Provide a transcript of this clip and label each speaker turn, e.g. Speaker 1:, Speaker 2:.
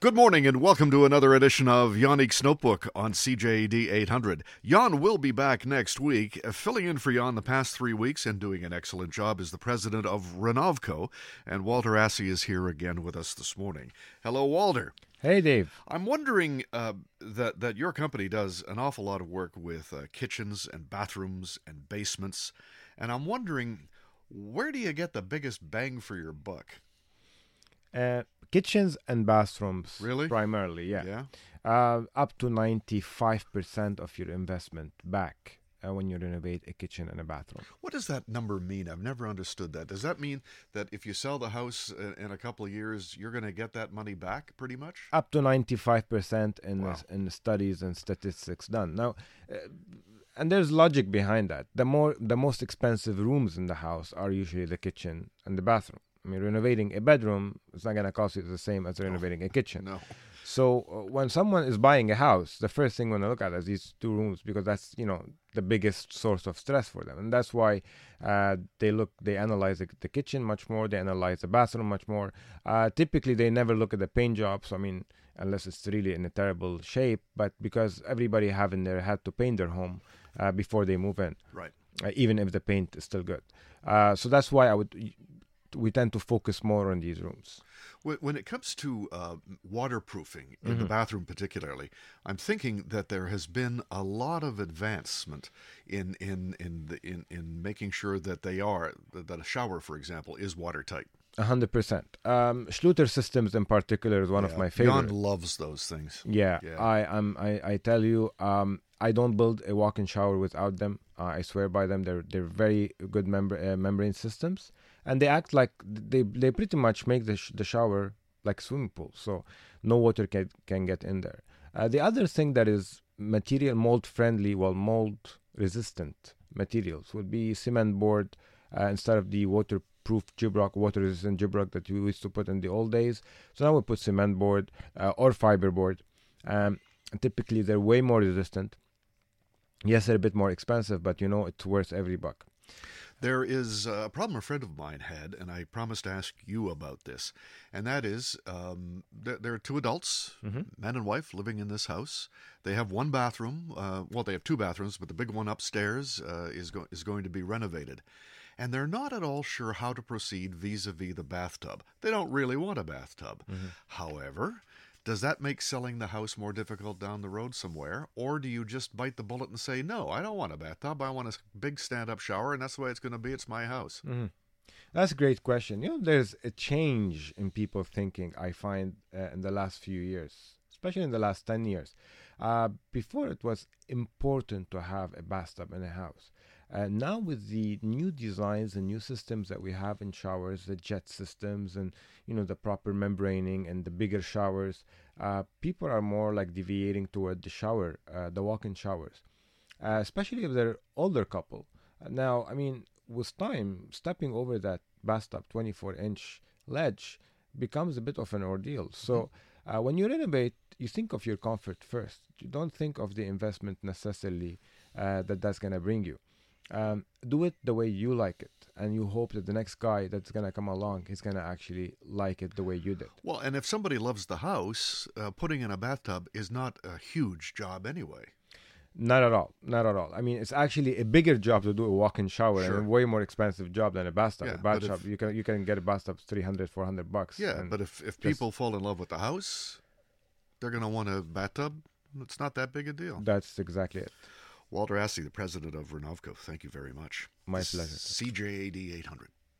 Speaker 1: Good morning and welcome to another edition of Yannick's Notebook on CJAD 800. Jan will be back next week. Filling in for Jan the past 3 weeks and doing an excellent job is the president of Renovco, and Walter Assey is here again with us this morning. Hello, Walter.
Speaker 2: Hey, Dave.
Speaker 1: I'm wondering that your company does an awful lot of work with kitchens and bathrooms and basements, and I'm wondering, where do you get the biggest bang for your buck?
Speaker 2: Kitchens and bathrooms,
Speaker 1: Really?
Speaker 2: primarily,
Speaker 1: Yeah?
Speaker 2: up to 95% of your investment back when you renovate a kitchen and a bathroom.
Speaker 1: What does that number mean? I've never understood that. Does that mean that if you sell the house in a couple of years, you're going to get that money back pretty much?
Speaker 2: Up to 95%
Speaker 1: Wow.
Speaker 2: in the studies and statistics done. Now, and there's logic behind that. The most expensive rooms in the house are usually the kitchen and the bathroom. I mean, renovating a bedroom is not going to cost you the same as renovating a kitchen.
Speaker 1: No.
Speaker 2: So when someone is buying a house, the first thing when they look at is these two rooms, because that's the biggest source of stress for them, and that's why they analyze the kitchen much more, they analyze the bathroom much more. Typically, they never look at the paint jobs. I mean, unless it's really in a terrible shape, but because everybody had to paint their home before they move in,
Speaker 1: Right.
Speaker 2: Even if the paint is still good. So that's why we tend to focus more on these rooms.
Speaker 1: When it comes to waterproofing in the bathroom particularly, I'm thinking that there has been a lot of advancement in making sure that that a shower, for example, is watertight.
Speaker 2: 100%. Schluter Systems in particular is one of my favorites.
Speaker 1: Jan loves those things.
Speaker 2: Yeah. I tell you, I don't build a walk-in shower without them. I swear by them. They're very good membrane systems, and they act like they pretty much make the shower like a swimming pool, so no water can get in there. The other thing that is mold resistant materials would be cement board instead of the water-resistant gyprock that we used to put in the old days. So now we put cement board or fiber board. Typically, they're way more resistant. Yes, they're a bit more expensive, but it's worth every buck.
Speaker 1: There is a problem a friend of mine had, and I promised to ask you about this, and that is there are two adults, man and wife, living in this house. They have one bathroom. They have two bathrooms, but the big one upstairs is going to be renovated. And they're not at all sure how to proceed vis-a-vis the bathtub. They don't really want a bathtub. However, does that make selling the house more difficult down the road somewhere? Or do you just bite the bullet and say, no, I don't want a bathtub. I want a big stand-up shower, and that's the way it's going to be. It's my house.
Speaker 2: That's a great question. There's a change in people thinking, I find, in the last few years, especially in the last 10 years. Before, it was important to have a bathtub in a house. Now with the new designs and new systems that we have in showers, the jet systems and the proper membraning and the bigger showers, people are more like deviating toward the walk-in showers, especially if they're older couple. Now, I mean, with time, stepping over that bathtub 24-inch ledge becomes a bit of an ordeal. So when you renovate, you think of your comfort first. You don't think of the investment necessarily that's going to bring you. Do it the way you like it, and you hope that the next guy that's going to come along is going to actually like it the way you did.
Speaker 1: Well, and if somebody loves the house, putting in a bathtub is not a huge job anyway.
Speaker 2: Not at all. I mean, it's actually a bigger job to do a walk-in shower and a way more expensive job than a bathtub.
Speaker 1: Yeah,
Speaker 2: a bathtub, you can get a bathtub $300, $400.
Speaker 1: Yeah, but if people fall in love with the house, they're going to want a bathtub. It's not that big a deal.
Speaker 2: That's exactly it.
Speaker 1: Walter Assey, the president of Renovco, thank you very much.
Speaker 2: My pleasure.
Speaker 1: CJAD 800.